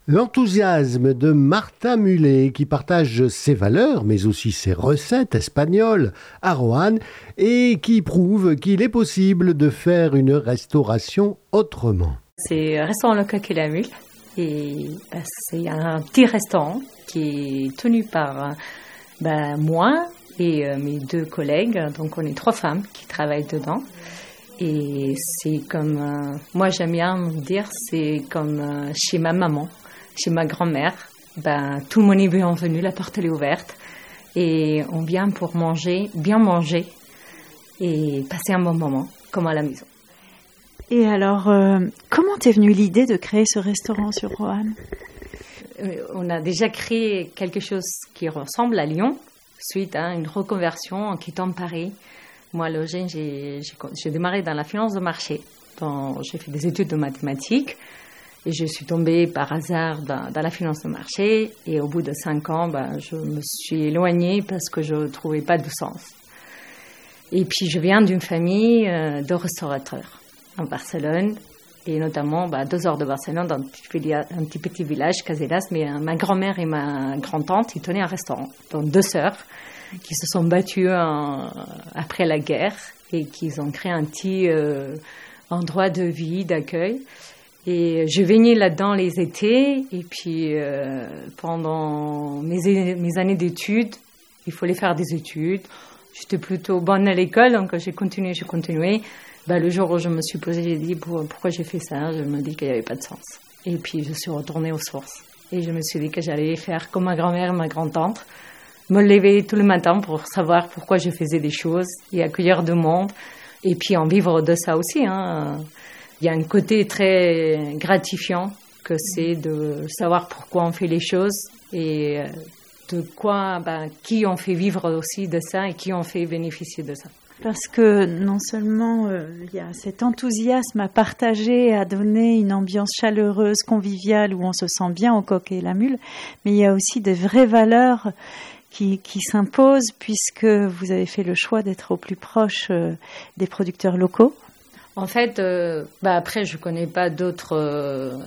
L'enthousiasme de Martha Mullet qui partage ses valeurs mais aussi ses recettes espagnoles à Roanne et qui prouve qu'il est possible de faire une restauration autrement. C'est restaurant Le Coq et la Mule et c'est un petit restaurant qui est tenu par moi et mes deux collègues. Donc on est 3 femmes qui travaillent dedans. Et c'est comme, moi j'aime bien dire, c'est comme chez ma maman, chez ma grand-mère. Tout le monde est bienvenu, la porte elle est ouverte. Et on vient pour manger, bien manger et passer un bon moment, comme à la maison. Et alors, comment t'es venue l'idée de créer ce restaurant sur Roanne ? On a déjà créé quelque chose qui ressemble à Lyon, suite à une reconversion en quittant Paris. Moi, à l'origine, j'ai démarré dans la finance de marché. J'ai fait des études de mathématiques et je suis tombée par hasard dans la finance de marché. Et au bout de 5 ans, je me suis éloignée parce que je ne trouvais pas de sens. Et puis, je viens d'une famille de restaurateurs en Barcelone et notamment à 2 heures de Barcelone, dans un petit village, Casellas. Mais ma grand-mère et ma grand-tante, ils tenaient un restaurant. Donc 2 sœurs qui se sont battues après la guerre et qui ont créé un petit endroit de vie, d'accueil. Et je baignais là-dedans les étés. Et puis, pendant mes années d'études, il fallait faire des études. J'étais plutôt bonne à l'école, donc j'ai continué. Le jour où je me suis posée, j'ai dit pourquoi j'ai fait ça. Je me dis qu'il n'y avait pas de sens. Et puis, je suis retournée aux sources. Et je me suis dit que j'allais faire comme ma grand-mère et ma grand-tante, me lever tout le matin pour savoir pourquoi je faisais des choses et accueillir du monde. Et puis en vivre de ça aussi. Il y a un côté très gratifiant que c'est de savoir pourquoi on fait les choses et de quoi, qui on fait vivre aussi de ça et qui on fait bénéficier de ça. Parce que non seulement il y a cet enthousiasme à partager, à donner une ambiance chaleureuse, conviviale, où on se sent bien au Coq et la Mule, mais il y a aussi des vraies valeurs qui s'imposent puisque vous avez fait le choix d'être au plus proche des producteurs locaux. En fait, après, je ne connais pas d'autres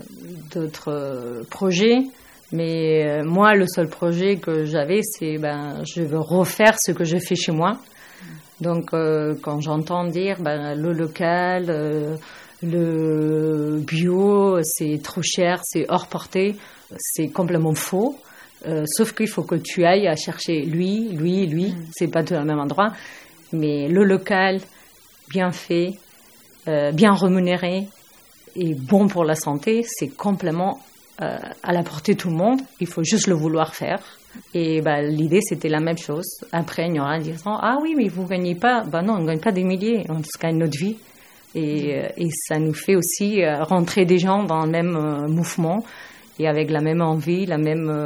projets, mais moi, le seul projet que j'avais, c'est je veux refaire ce que je fais chez moi. Donc, quand j'entends dire le local, le bio, c'est trop cher, c'est hors portée, c'est complètement faux. Sauf qu'il faut que tu ailles à chercher lui, c'est pas tout au même endroit, mais le local, bien fait, bien rémunéré et bon pour la santé, c'est complètement à la portée de tout le monde. Il faut juste le vouloir faire. Et l'idée, c'était la même chose. Après, il y aura un disant « Ah oui, mais vous ne gagnez pas. » Non, on ne gagne pas des milliers, on gagne notre vie. Et ça nous fait aussi rentrer des gens dans le même mouvement et avec la même envie, le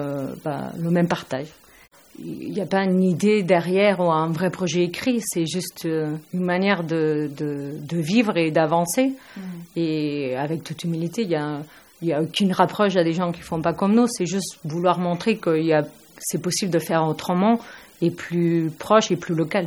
même partage. Il n'y a pas une idée derrière ou un vrai projet écrit, c'est juste une manière de vivre et d'avancer. Et avec toute humilité, il n'y a aucune rapproche à des gens qui ne font pas comme nous, c'est juste vouloir montrer que c'est possible de faire autrement et plus proche et plus local.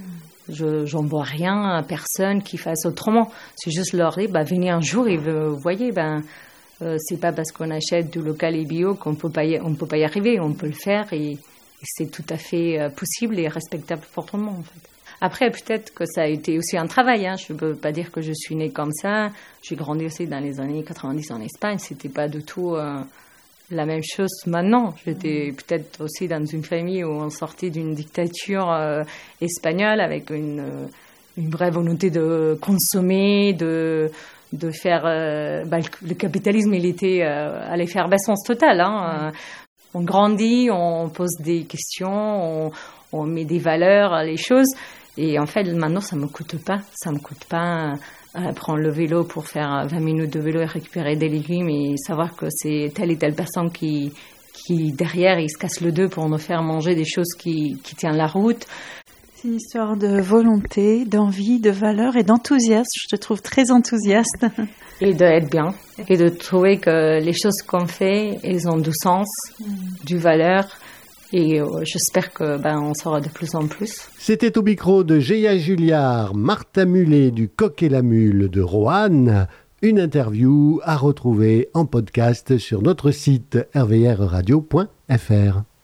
J'en vois rien à personne qui fasse autrement. C'est juste leur dire, venez un jour et vous voyez, c'est pas parce qu'on achète du local et bio qu'on peut pas y arriver. On peut le faire et c'est tout à fait possible et respectable pour tout le monde, en fait. Après, peut-être que ça a été aussi un travail. Je ne peux pas dire que je suis née comme ça. J'ai grandi aussi dans les années 90 en Espagne. C'était pas du tout la même chose maintenant. J'étais peut-être aussi dans une famille où on sortait d'une dictature espagnole avec une vraie volonté de consommer, de faire... le capitalisme, il était à l'effervescence totale. On grandit, on pose des questions, on met des valeurs à les choses. Et en fait, maintenant, ça me coûte pas. Ça me coûte pas prendre le vélo pour faire 20 minutes de vélo et récupérer des légumes et savoir que c'est telle et telle personne qui derrière, il se casse le dos pour nous faire manger des choses qui tiennent la route. C'est une histoire de volonté, d'envie, de valeur et d'enthousiasme. Je te trouve très enthousiaste. Et d'être bien. Et de trouver que les choses qu'on fait, elles ont du sens, du valeur. Et j'espère qu'on saura de plus en plus. C'était au micro de Géa Julliard, Martha Mullet du Coq et la Mule de Roanne, Une interview à retrouver en podcast sur notre site rvrradio.fr.